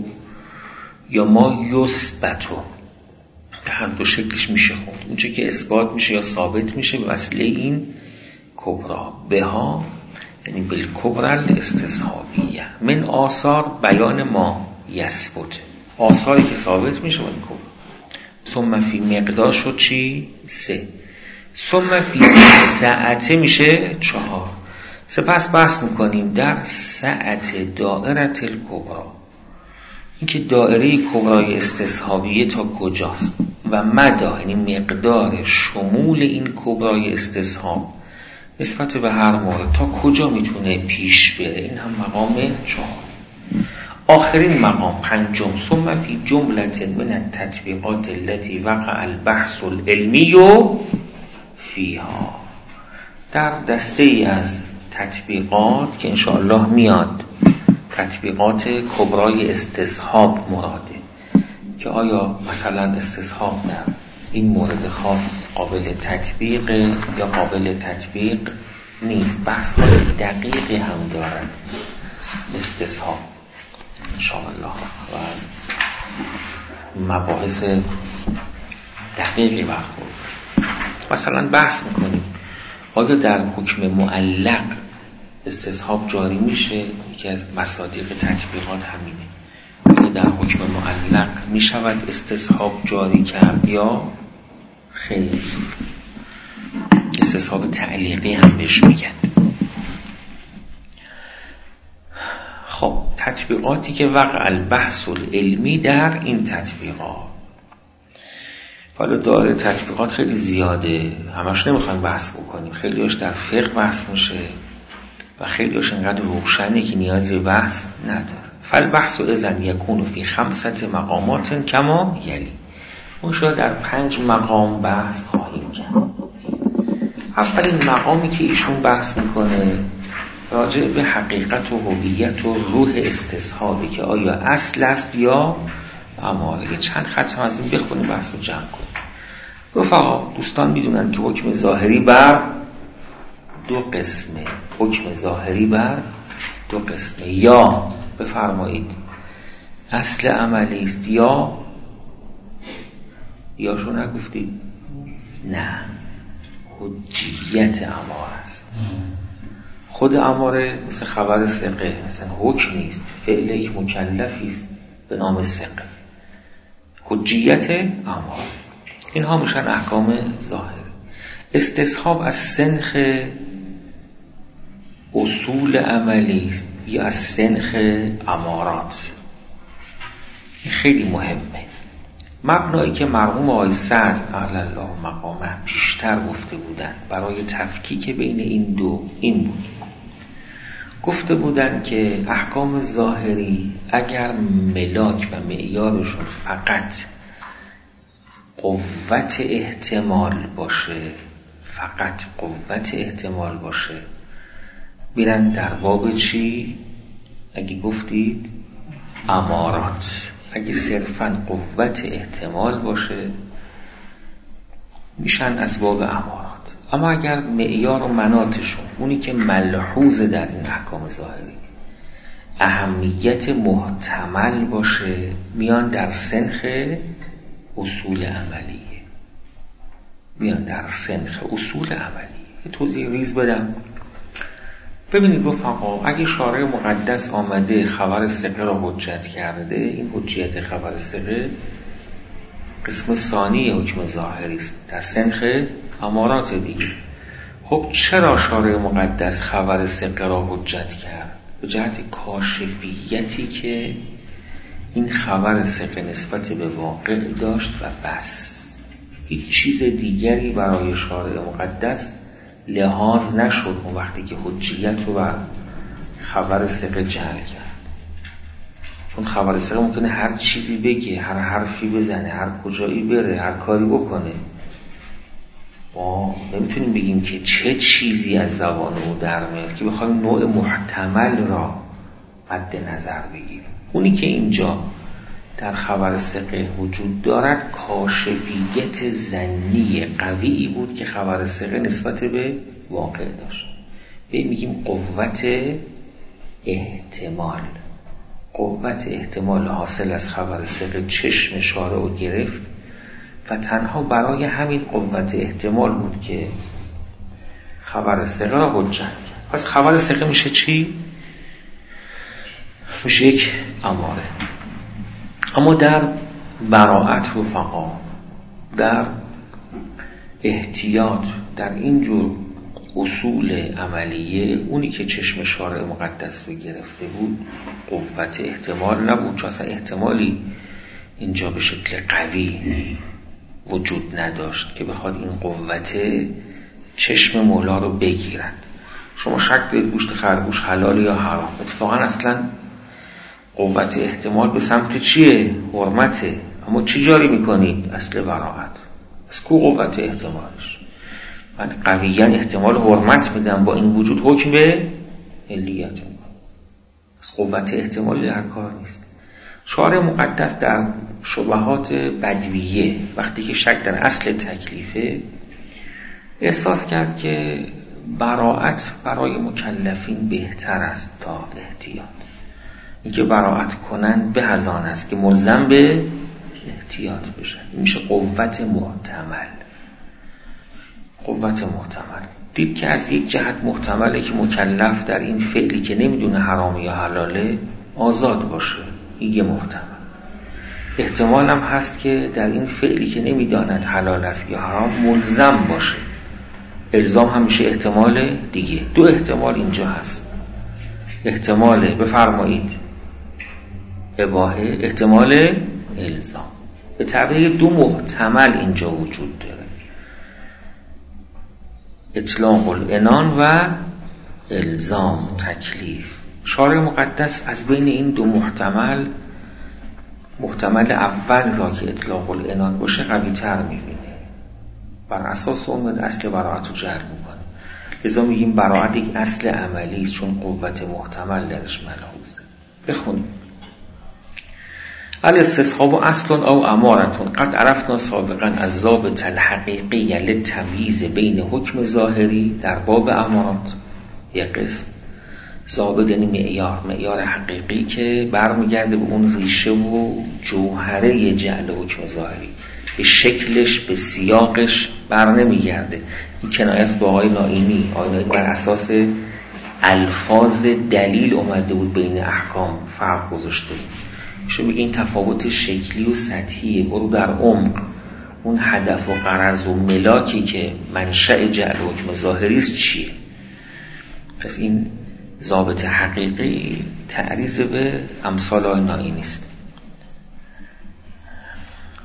یا ما یثبت، به هر دو شکلش میشه خوند. اونچه که اثبات میشه یا ثابت میشه به وسیله این کبرا، بها یعنی بالکبرى الاستصحابیه، من آثار بیان ما یثبت، آثاری که ثابت میشه با این کبرا. ثم فی مقدار شد چی؟ 3. ثم فی سعته میشه 4. سپس بحث میکنیم در سعت دائره الکبرا، اینکه دائره کبرای استصحابیه تا کجاست و مدا یعنی مقدار شمول این کبرای استصحاب نسبت به هر مورد تا کجا میتونه پیش بره. این هم مقام 4. آخرین مقام 5. ثم فی جملة من التطبیقات التي وقع البحث العلمی فیها، در دسته ای از تطبیقات که انشاءالله میاد، تطبیقات کبرای استصحاب مراده، که آیا مثلا استصحاب در این مورد خاص قابل تطبیق یا قابل تطبیق نیست. بحث های دقیقی هم دارد استصحاب انشاءالله و از مباحث دقیقی برخورد. مثلا بحث میکنیم آیا در حکم معلق استصحاب جاری میشه؟ یکی از مصادیق تطبیقات همینه. آیا در حکم معلق میشود استصحاب جاری کرد یا خیر؟ استصحاب تعلیقی هم بهش میگن. خب تطبیقاتی که وقع البحث العلمی در این تطبیقات، حالا داره تطبیقات خیلی زیاده، همش نمیخوایم بحث بکنیم. خیلی هاش در فقه بحث میشه و خیلی هاش انقدر روشنه که نیازی به بحث نداره. فالبحث اذن یکون فی 5 مقامات کما یلی. اون شاید در 5 مقام بحث خواهیم کرد. اولین مقامی که ایشون بحث میکنه راجع به حقیقت و هویت و روح استصحابی، که آیا اصل است یا اماره. چند خط هم از این بخونیم بحث رو جمع کنیم. رفقا دوستان میدونن که حکم ظاهری بر 2 قسمه. حکم ظاهری بر 2 قسمه، یا بفرمایید اصل عملی است یا شو نگفتید؟ نه، حجیت اماره است. خود اماره مثل خبر ثقه، مثلا حکم نیست، فعل یک مکلفی است به نام ثقه. حجیت اماره، اینها میشن احکام ظاهر. استصحاب از سنخ اصول عملی است یا از سنخ امارات. این خیلی مهمه. مبنایی که مرحوم آقای سعد اعلی الله مقامه پیشتر گفته بودن برای تفکیک بین این دو این بود. گفته بودن که احکام ظاهری اگر ملاک و معیارشون فقط قوت احتمال باشه، میرن در باب چی؟ اگه گفتید امارات. اگه صرفاً قوت احتمال باشه میشن از باب امارات. اما اگر معیار و مناطشون اونی که ملحوظ در این احکام ظاهری اهمیت محتمل باشه، میان در سنخ اصول عملیه. یه توضیح ریز بدم. ببینید رفقا، اگه شارع مقدس آمده خبر ثقه را حجت کرده، این حجیت خبر ثقه قسم ثانی حکم ظاهری است، در سنخ امارات دیگه. خب چرا شارع مقدس خبر ثقه را حجت کرد؟ به جهت کاشفیتی که این خبر ثقه نسبت به واقع داشت و بس. هیچ چیز دیگری برای شارع مقدس لحاظ نشد اون وقتی که حجیت رو بر خبر ثقه جعل کرد. چون خبر ثقه ممکنه هر چیزی بگه، هر حرفی بزنه، هر کجایی بره، هر کاری بکنه. ما نمیتونیم بگیم که چه چیزی از زبان او در میاد که بخوایم نوع محتمل را مد نظر بگیریم. اونی که اینجا در خبر ثقه وجود دارد کاشفیت ظنی قوی بود که خبر ثقه نسبت به واقع داشت. میگیم قوت احتمال حاصل از خبر ثقه چشم شارع رو گرفت و تنها برای همین قوت احتمال بود که خبر ثقه را حجت کرد. پس خبر ثقه میشه چی؟ میشه یک اماره. اما در براءت رفقا، در احتیاط، در اینجور اصول عملیه، اونی که چشم شارع مقدس رو گرفته بود قوت احتمال نبود، چون اصلا احتمالی اینجا به شکل قوی وجود نداشت که بخواد این قوت چشم مولا رو بگیرن. شما شک دارید گوشت خرگوش حلال یا حرام؟ اتفاقا اصلا قوت احتمال به سمت چیه؟ حرمته. اما چی جاری میکنید؟ اصل براءت. از کو قوت احتمالش؟ من قویاً احتمال حرمت میدم، با این وجود حکم به علیت میکنم. از قوت احتمال در کار نیست. شارع مقدس در شبهات بدویه وقتی که شک در اصل تکلیفه احساس کرد که براءت برای مکلفین بهتر است تا احتیاط. اینکه براءت کنن به از آن است که ملزم به احتیاط بشن. میشه قوت محتمل. دید که از یک جهت محتمله که مکلف در این فعلی که نمیدونه حرام یا حلاله آزاد باشه، این یه محتمل. احتمال هم هست که در این فعلی که نمیداند حلال است یا حرام ملزم باشه. الزام هم میشه احتمال دیگه. دو احتمال اینجا هست. احتمال بفرمایید اباحه، احتمال الزام. به تعبیر دو محتمل اینجا وجود داره، اطلاق العنان و الزام تکلیف. شارع مقدس از بین این دو محتمل اول را که اطلاق العنان باشه قوی تر میبینه، بر اساس اون اصل براءت رو جعل میکنه. لذا میگیم براءت یک اصل عملی است چون قوت محتمل درش ملحوظه. بخونیم. الاستصحاب اصل او امارتون قد عرفنا سابقا از ضابط الحقیقی للتمییز بین حکم ظاهری در باب امارات. یک قسم ضابط یعنی معیار حقیقی که برمیگرده به اون ریشه و جوهره جعل حکم ظاهری، به شکلش به سیاقش بر نمیگرده. این کنایه است با آقای نائینی بر اساس الفاظ دلیل اومده بود بین احکام فرق گذاشته. شما میگه این تفاوت شکلی و سطحیه، برو در عمق. اون هدف و غرض و ملاکی که منشأ جعل حکم ظاهری است چیه؟ پس این ضابط حقیقی تعریض به امثال آقای نائینی است.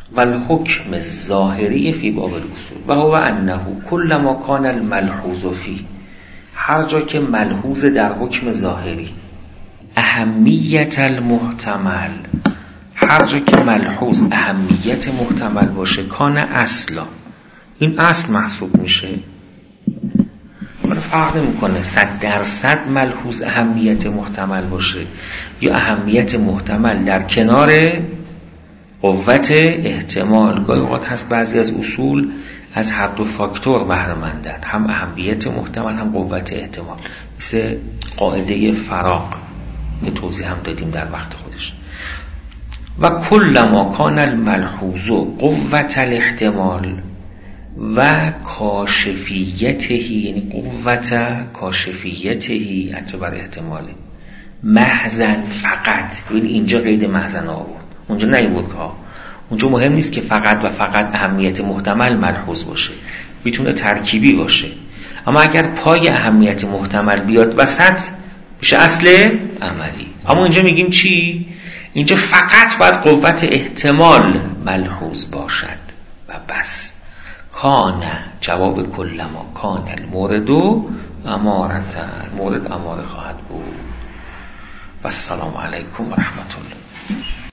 و الحکم الظاهری فی باب الاصول و هو انه کل ما کان الملحوظ فی، هر جا که ملحوظ در حکم ظاهری، اهمیت المحتمل، هر جا که ملحوظ اهمیت محتمل باشه، کان اصلا، این اصل محسوب میشه. ولی فرق نمیکنه 100% ملحوظ اهمیت محتمل باشه یا اهمیت محتمل در کنار قوت احتمال. گاهی اوقات هست بعضی از اصول از هر دو فاکتور بهره مندن، هم اهمیت محتمل هم قوت احتمال، مثل قاعده فراغ که توضیح هم دادیم در وقت خودش. و کل ما کان الملحوظ قوت الاحتمال و کاشفیته، یعنی قوت کاشفیته اعتبار احتماله، محضن فقط، ببین اینجا قید محضن آورد، اونجا نیورد ها. اونجا مهم نیست که فقط و فقط اهمیت محتمل ملحوظ باشه، میتونه ترکیبی باشه، اما اگر پای اهمیت محتمل بیاد وسط میشه اصل عملی. اما اینجا میگیم چی؟ اینجا فقط باید قوت احتمال ملحوظ باشد و بس. کان جواب کلما کان المورد امارت، مورد اماره خواهد بود. و السلام علیکم و رحمت الله.